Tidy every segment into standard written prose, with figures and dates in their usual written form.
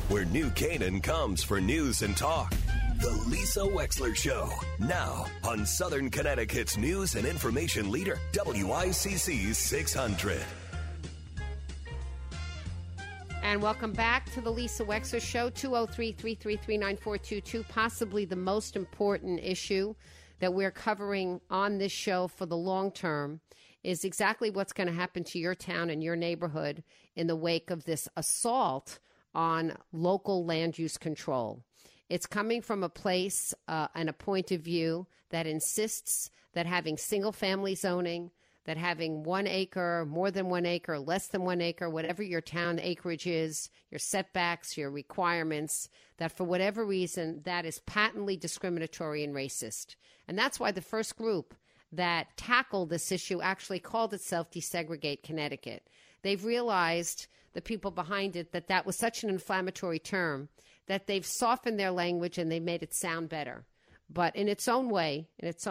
where New Canaan comes for news and talk. The Lisa Wexler Show, now on Southern Connecticut's news and information leader, WICC 600. And welcome back to the Lisa Wexler Show, 203-333-9422. Possibly the most important issue that we're covering on this show for the long term is exactly what's going to happen to your town and your neighborhood in the wake of this assault on local land use control. It's coming from a place and a point of view that insists that having single-family zoning, that having 1 acre, more than 1 acre, less than 1 acre, whatever your town acreage is, your setbacks, your requirements, that for whatever reason, that is patently discriminatory and racist. And that's why the first group that tackled this issue actually called itself Desegregate Connecticut. They've realized, the people behind it, that that was such an inflammatory term that they've softened their language and they made it sound better. But in its own way, it's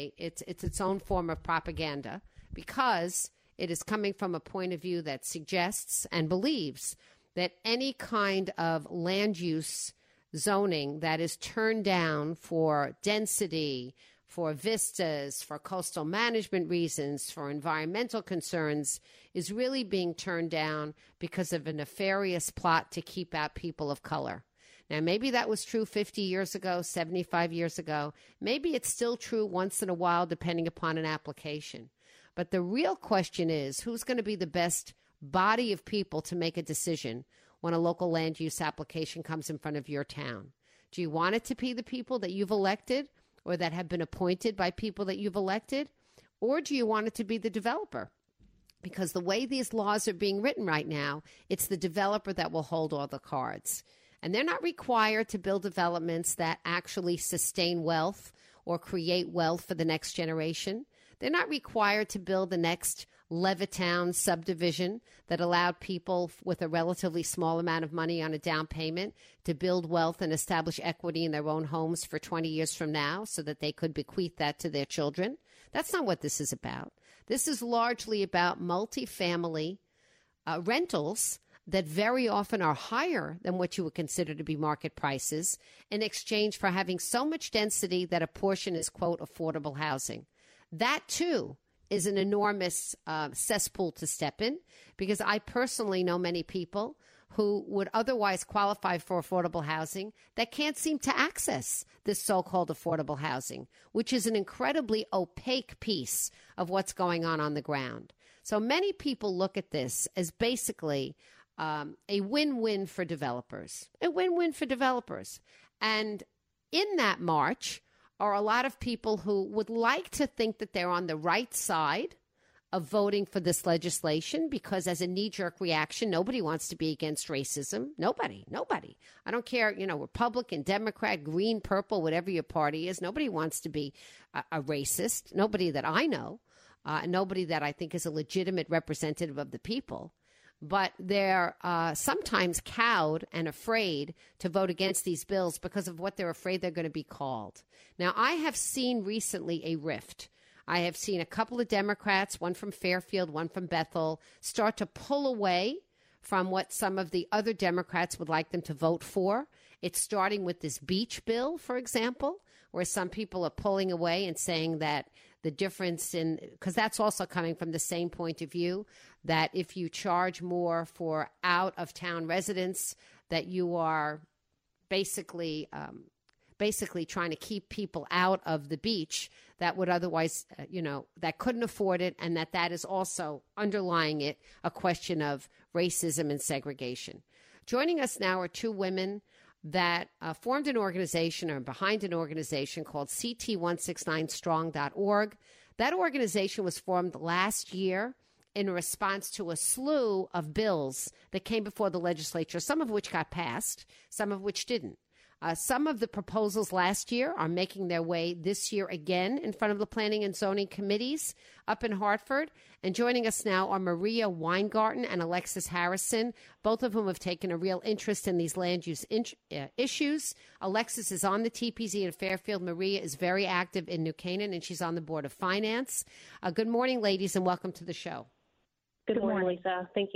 its own form of propaganda, because it is coming from a point of view that suggests and believes that any kind of land use zoning that is turned down for density, for vistas, for coastal management reasons, for environmental concerns, is really being turned down because of a nefarious plot to keep out people of color. Now, maybe that was true 50 years ago, 75 years ago. Maybe it's still true once in a while, depending upon an application. But the real question is, who's going to be the best body of people to make a decision when a local land use application comes in front of your town? Do you want it to be the people that you've elected or that have been appointed by people that you've elected? Or do you want it to be the developer? Because the way these laws are being written right now, it's the developer that will hold all the cards. And they're not required to build developments that actually sustain wealth or create wealth for the next generation. They're not required to build the next Levittown subdivision that allowed people with a relatively small amount of money on a down payment to build wealth and establish equity in their own homes for 20 years from now so that they could bequeath that to their children. That's not what this is about. This is largely about multifamily rentals that very often are higher than what you would consider to be market prices in exchange for having so much density that a portion is, quote, affordable housing. That, too, is an enormous cesspool to step in, because I personally know many people who would otherwise qualify for affordable housing that can't seem to access this so-called affordable housing, which is an incredibly opaque piece of what's going on the ground. So many people look at this as basically a win-win for developers, And in that march are a lot of people who would like to think that they're on the right side of voting for this legislation, because as a knee-jerk reaction, nobody wants to be against racism. Nobody. I don't care, Republican, Democrat, green, purple, whatever your party is. Nobody wants to be a racist. Nobody that I know. Nobody that I think is a legitimate representative of the people. But they're sometimes cowed and afraid to vote against these bills because of what they're afraid they're going to be called. Now, I have seen recently a rift. I have seen a couple of Democrats, one from Fairfield, one from Bethel, start to pull away from what some of the other Democrats would like them to vote for. It's starting with this beach bill, for example, where some people are pulling away and saying that the difference in, because that's also coming from the same point of view, that if you charge more for out-of-town residents, that you are basically trying to keep people out of the beach that would otherwise, that couldn't afford it, and that is also underlying it a question of racism and segregation. Joining us now are two women that formed an organization, or behind an organization called CT169strong.org. That organization was formed last year in response to a slew of bills that came before the legislature, some of which got passed, some of which didn't. Some of the proposals last year are making their way this year again in front of the Planning and Zoning Committees up in Hartford. And joining us now are Maria Weingarten and Alexis Harrison, both of whom have taken a real interest in these land use issues. Alexis is on the TPZ in Fairfield. Maria is very active in New Canaan, and she's on the Board of Finance. Good morning, ladies, and welcome to the show. Good morning, Lisa. Thank you.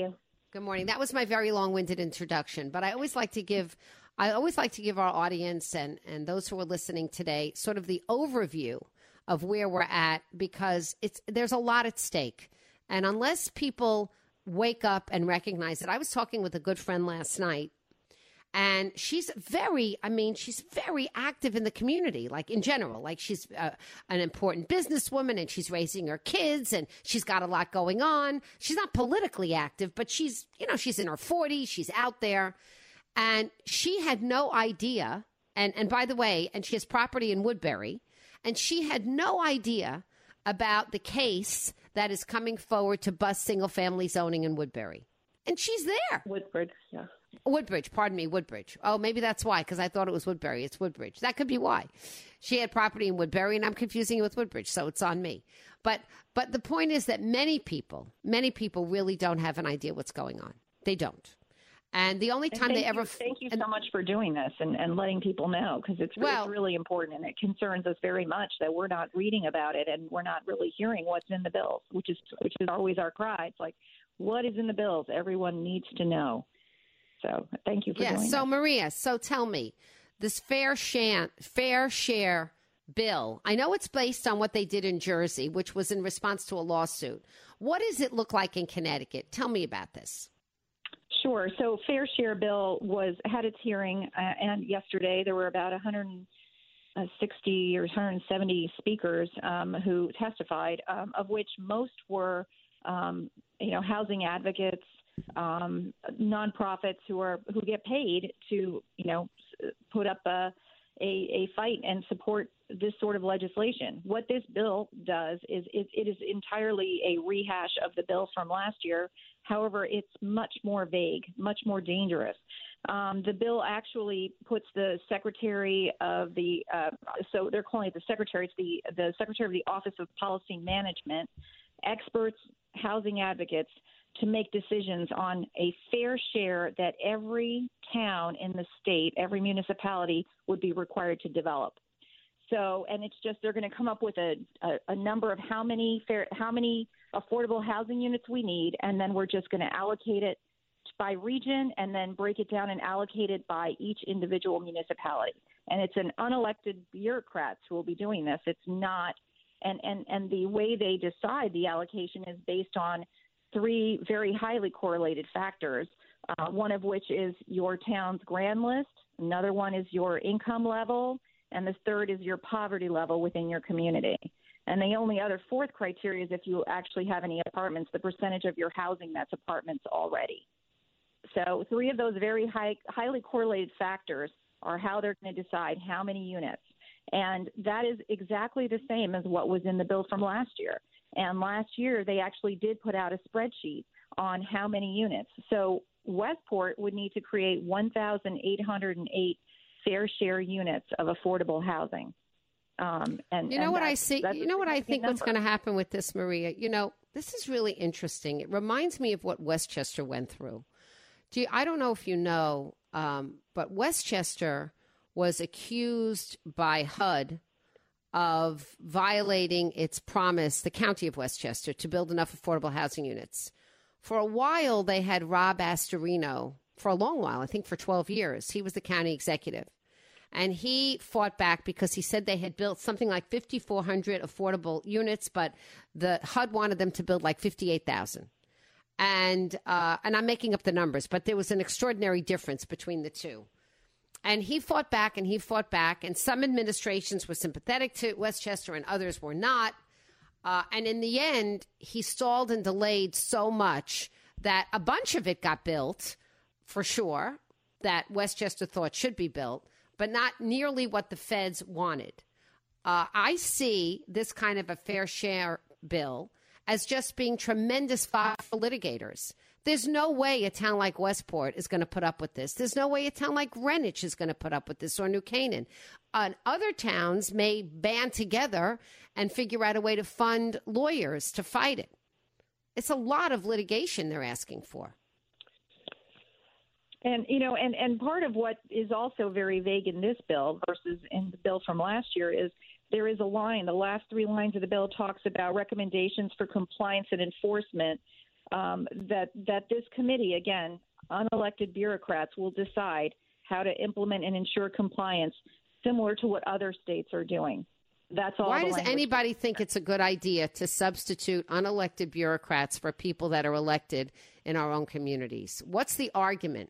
Good morning. That was my very long-winded introduction, but I always like to give our audience and those who are listening today sort of the overview of where we're at, because there's a lot at stake. And unless people wake up and recognize it, I was talking with a good friend last night, and she's very active in the community, like in general. Like she's an important businesswoman, and she's raising her kids, and she's got a lot going on. She's not politically active, but she's in her 40s. She's out there. And she had no idea. And by the way, and she has property in Woodbury, and she had no idea about the case that is coming forward to bust single-family zoning in Woodbury. And she's there. Woodbridge, yeah. Woodbridge. Oh, maybe that's why, because I thought it was Woodbury. It's Woodbridge. That could be why. She had property in Woodbury, and I'm confusing it with Woodbridge, so it's on me. But the point is that many people really don't have an idea what's going on. They don't. And the only time Thank you so much for doing this and letting people know, because it's really important, and it concerns us very much that we're not reading about it and we're not really hearing what's in the bills, which is always our cry. It's like, what is in the bills? Everyone needs to know. So thank you for doing that. So Maria, tell me, this fair share bill, I know it's based on what they did in Jersey, which was in response to a lawsuit. What does it look like in Connecticut? Tell me about this. Sure. So fair share bill had its hearing, and yesterday there were about 160 or 170 speakers who testified, of which most were housing advocates, nonprofits who get paid to put up a fight and support this sort of legislation. What this bill does is it is entirely a rehash of the bill from last year. However, it's much more vague, much more dangerous. The bill actually puts the secretary of the so they're calling it the secretary. It's the secretary of the Office of Policy Management, experts, housing advocates, to make decisions on a fair share that every town in the state, every municipality would be required to develop. So, and it's just they're going to come up with a number of how many affordable housing units we need, and then we're just going to allocate it by region and then break it down and allocate it by each individual municipality. And it's an unelected bureaucrats who will be doing this. It's not, and the way they decide the allocation is based on three very highly correlated factors, one of which is your town's grand list, another one is your income level, and the third is your poverty level within your community. And the only other fourth criteria is if you actually have any apartments, the percentage of your housing that's apartments already. So three of those very highly correlated factors are how they're going to decide how many units. And that is exactly the same as what was in the bill from last year. And last year, they actually did put out a spreadsheet on how many units. So Westport would need to create 1,808 fair share units of affordable housing. I think what's going to happen with this, Maria? This is really interesting. It reminds me of what Westchester went through. I don't know if you know, but Westchester was accused by HUD of violating its promise, the county of Westchester, to build enough affordable housing units. For a while, they had Rob Astorino, for a long while, I think for 12 years. He was the county executive. And he fought back because he said they had built something like 5,400 affordable units, but the HUD wanted them to build like 58,000. And I'm making up the numbers, but there was an extraordinary difference between the two. And he fought back, and some administrations were sympathetic to Westchester and others were not. And in the end, he stalled and delayed so much that a bunch of it got built, for sure, that Westchester thought should be built, but not nearly what the feds wanted. I see this kind of a fair share bill as just being tremendous fodder for litigators. There's no way a town like Westport is going to put up with this. There's no way a town like Greenwich is going to put up with this, or New Canaan. Other towns may band together and figure out a way to fund lawyers to fight it. It's a lot of litigation they're asking for. And, and part of what is also very vague in this bill versus in the bill from last year is there is a line, the last three lines of the bill talks about recommendations for compliance and enforcement that this committee, again, unelected bureaucrats, will decide how to implement and ensure compliance similar to what other states are doing. That's all. Why does anybody think it's a good idea to substitute unelected bureaucrats for people that are elected in our own communities? What's the argument?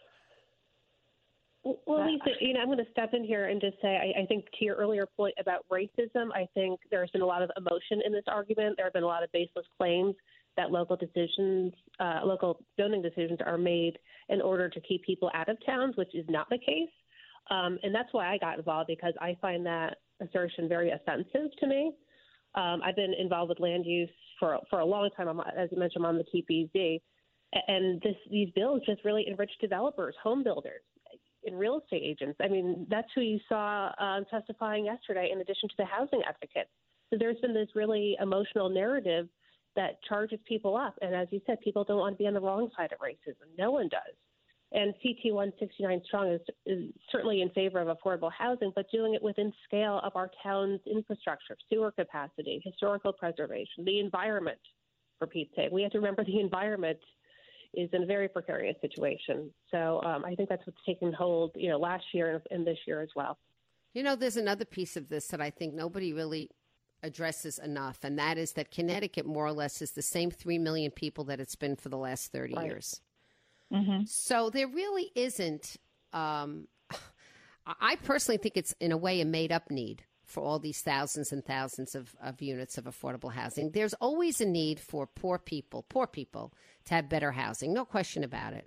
Well, Lisa, I'm going to step in here and just say I think to your earlier point about racism, I think there's been a lot of emotion in this argument. There have been a lot of baseless claims that local zoning decisions are made in order to keep people out of towns, which is not the case. And that's why I got involved, because I find that assertion very offensive to me. I've been involved with land use for a long time. As you mentioned, I'm on the TPZ. And these bills just really enrich developers, home builders, and real estate agents. I mean, that's who you saw testifying yesterday, in addition to the housing advocates. So there's been this really emotional narrative that charges people up. And as you said, people don't want to be on the wrong side of racism. No one does. And CT 169 Strong is certainly in favor of affordable housing, but doing it within scale of our town's infrastructure, sewer capacity, historical preservation, the environment, for Pete's sake. We have to remember the environment is in a very precarious situation. So I think that's what's taken hold, last year and this year as well. There's another piece of this that I think nobody really addresses enough, and that is that Connecticut more or less is the same 3 million people that it's been for the last 30 years. Mm-hmm. So there really isn't, I personally think it's in a way a made up need for all these thousands and thousands of units of affordable housing. There's always a need for poor people to have better housing. No question about it.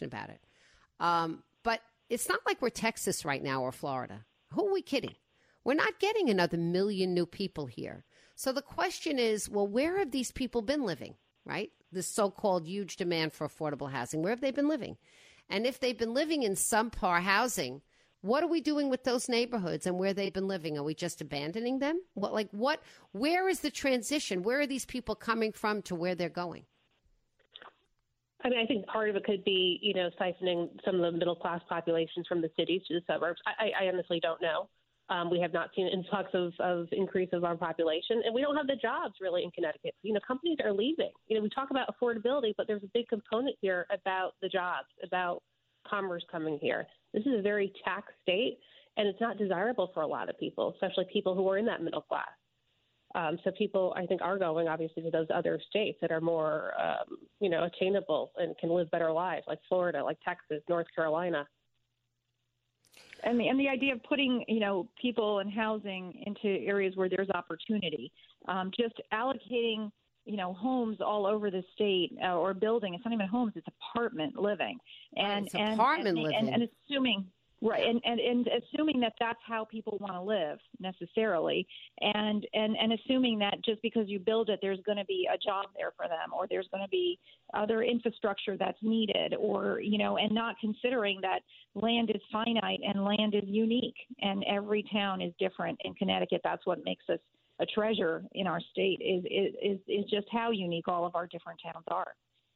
But it's not like we're Texas right now or Florida. Who are we kidding? We're not getting another million new people here. So the question is, well, where have these people been living, right? This so-called huge demand for affordable housing. Where have they been living? And if they've been living in subpar housing, what are we doing with those neighborhoods and where they've been living? Are we just abandoning them? Where is the transition? Where are these people coming from to where they're going? I mean, I think part of it could be, siphoning some of the middle-class populations from the cities to the suburbs. I honestly don't know. We have not seen an influx of increase of our population, and we don't have the jobs really in Connecticut. Companies are leaving. We talk about affordability, but there's a big component here about the jobs, about commerce coming here. This is a very tax state, and it's not desirable for a lot of people, especially people who are in that middle class. So people, I think, are going, obviously, to those other states that are more, attainable and can live better lives, like Florida, like Texas, North Carolina. And the idea of putting, people and housing into areas where there's opportunity, just allocating, homes all over the state or building. It's not even homes; it's apartment living, and assuming. Right, and assuming that that's how people want to live necessarily, and assuming that just because you build it, there's going to be a job there for them, or there's going to be other infrastructure that's needed, or and not considering that land is finite and land is unique, and every town is different. In Connecticut, that's what makes us a treasure in our state is just how unique all of our different towns are.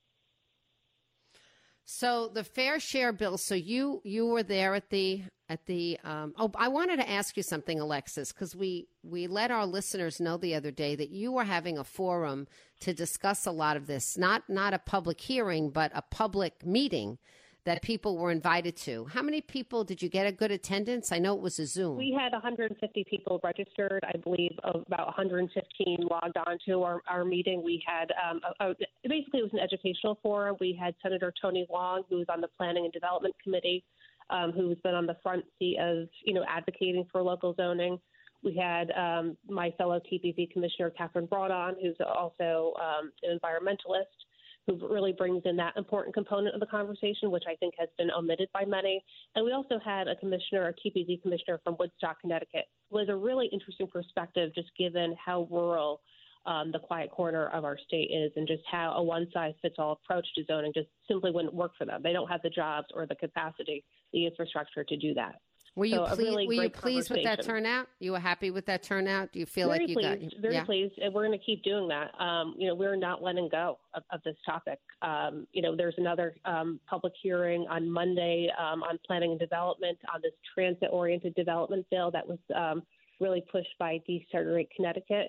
So the fair share bill. So you were there at the. I wanted to ask you something, Alexis, because we let our listeners know the other day that you were having a forum to discuss a lot of this. Not a public hearing, but a public meeting that people were invited to. How many people did you get a good attendance? I know it was a Zoom. We had 150 people registered. I believe about 115 logged on to our meeting. We had basically it was an educational forum. We had Senator Tony Long, who's on the Planning and Development Committee, who's been on the front seat of advocating for local zoning. We had my fellow TPZ Commissioner Catherine Broughton, who's also an environmentalist, who really brings in that important component of the conversation, which I think has been omitted by many. And we also had a TPZ commissioner from Woodstock, Connecticut, who has a really interesting perspective, just given how rural the quiet corner of our state is, and just how a one-size-fits-all approach to zoning just simply wouldn't work for them. They don't have the jobs or the capacity, the infrastructure to do that. Were you pleased with that turnout? You were happy with that turnout? Do you feel very like you pleased, got very pleased, and we're going to keep doing that. We're not letting go of this topic. There's another public hearing on Monday on planning and development on this transit-oriented development bill that was really pushed by Desegregate Connecticut.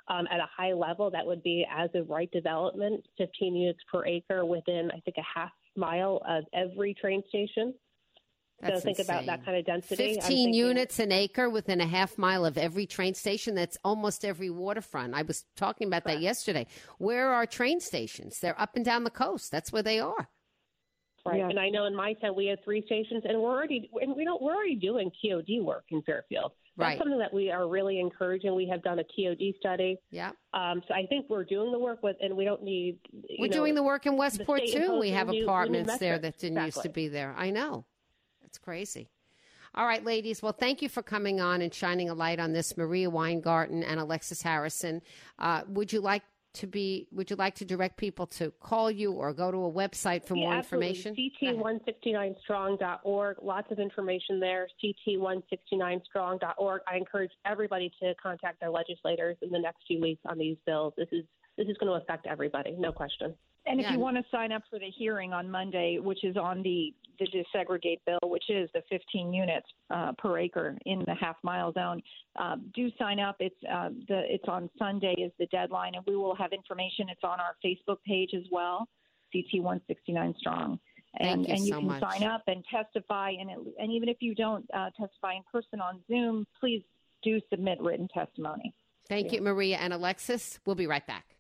at a high level, that would be as of right development, 15 units per acre within, I think, a half mile of every train station. That's so think insane. about that kind of density. 15 units an acre within a half mile of every train station. That's almost every waterfront. I was talking about that yesterday. Where are train stations? They're up and down the coast. That's where they are. Right. Yeah. And I know in my town we have 3 stations, and we're already doing TOD work in Fairfield. That's Right. something that we are really encouraging. We have done a TOD study. Yeah. So I think we're doing the work and we don't need. We're doing the work in Westport state too. We imposing have new apartments there metrics. that didn't used to be there. I know. That's crazy. All right, ladies. Well, thank you for coming on and shining a light on this. Maria Weingarten and Alexis Harrison. Would you like to direct people to call you or go to a website for more information? CT169strong.org. Lots of information there. CT169strong.org. I encourage everybody to contact their legislators in the next few weeks on these bills. This is going to affect everybody, no question. And if you want to sign up for the hearing on Monday, which is on the desegregate bill, which is the 15 units per acre in the half-mile zone, do sign up. It's on Sunday is the deadline, and we will have information. It's on our Facebook page as well, CT169 Strong. And you so can much. sign up and testify. And even if you don't testify in person on Zoom, please do submit written testimony. Thank you, Maria and Alexis. We'll be right back.